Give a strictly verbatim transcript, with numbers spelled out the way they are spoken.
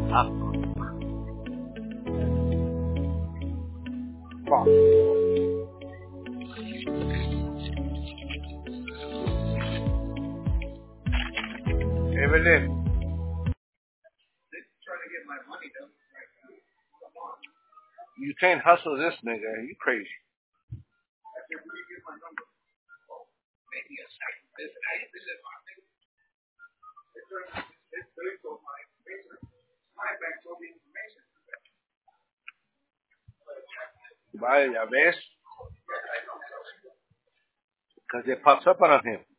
Ah. Fuck. Evelyn. You can't hustle this nigga. You crazy. Vaya, ya ves. Because it pops up on him.